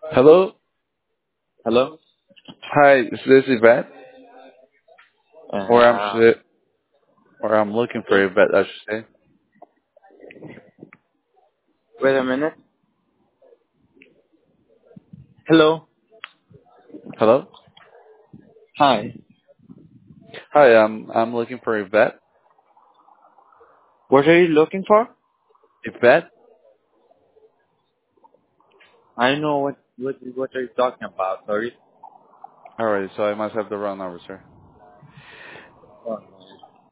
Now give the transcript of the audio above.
Hello. Hello? Hi, is this Yvette? Or I'm Uh, sh- or I'm looking for yes. Yvette, I should say. Wait a minute. Hello? Hello. Hi. Hi, I'm looking for Yvette. What are you looking for? Yvette. I don't know what are you talking about, sorry. Alright, so I must have the wrong number, sir.